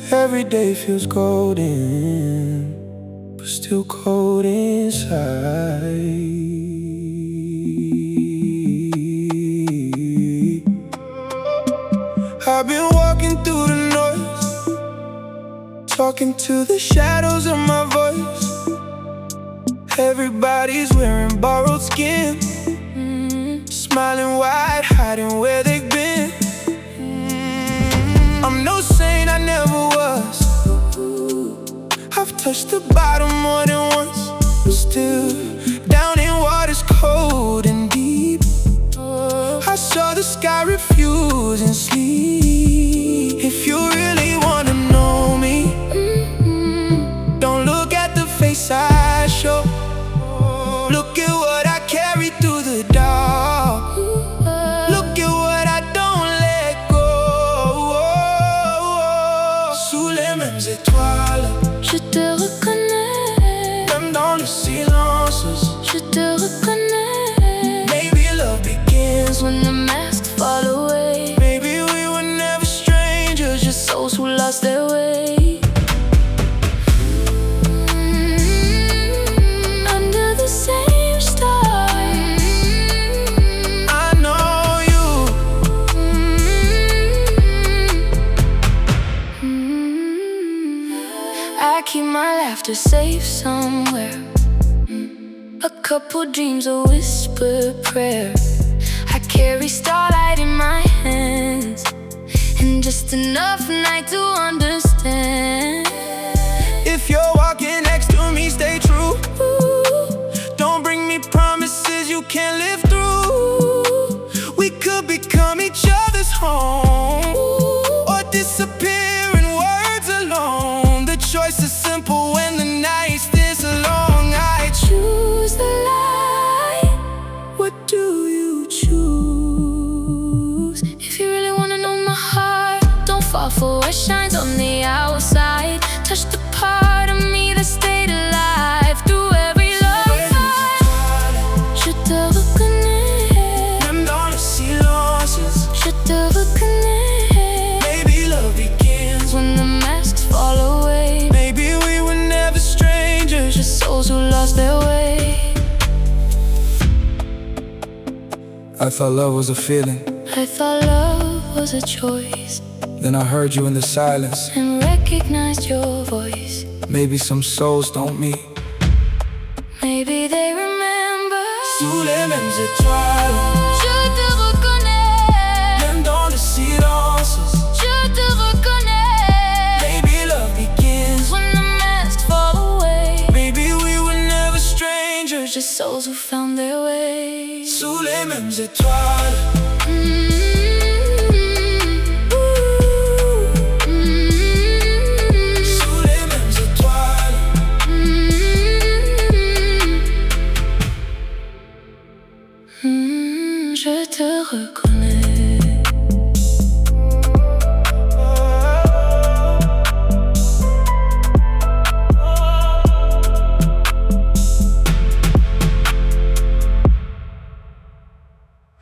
Every day feels golden, but still cold inside. I've been walking through the noise, talking to the shadows of my voice. Everybody's wearing borrowed skin, smiling wide, hiding where they've been. I'm no saint, I never was. I've touched the bottom more than once, but still down in waters cold and deep. I saw the sky refusing sleep. If you really wanna know me, don't look at the face I show. Look at what I carry through the dark. Look at what I don't let go. Sous les mêmes étoiles, je te reconnais. même dans le silence, Je te reconnais. maybe love begins. When the masks fall away, Maybe we were never strangers, just souls who lost their way. Under the same stars, I know you. I keep my laughter safe somewhere. A couple dreams, a whispered prayer. I carry starlight in my hands, and just enough night to understand. If you're walking next to me, stay true. Don't bring me promises you can't live through. We could become each other's home, or disappear in words alone. The choice is simple when the night stays long. I Choose the light. What do you choose? If you really wanna know my heart, don't fall for what shines on the outside. Touch the part of me that stayed alive through every love fight. Je te reconnais. Même dans le silence, Je te reconnais. maybe love begins. When the masks fall away, Maybe we were never strangers, just souls who lost their way. I thought love was a feeling. I thought love was a choice, Then I heard you in the silence. and recognized your voice. Maybe some souls don't meet. Maybe they remember. Sous les mêmes étoiles, Je te reconnais. même dans le silence, Je te reconnais. maybe love begins. When the masks fall away, Maybe we were never strangers, just souls who found their way. sous les mêmes étoiles. Mm.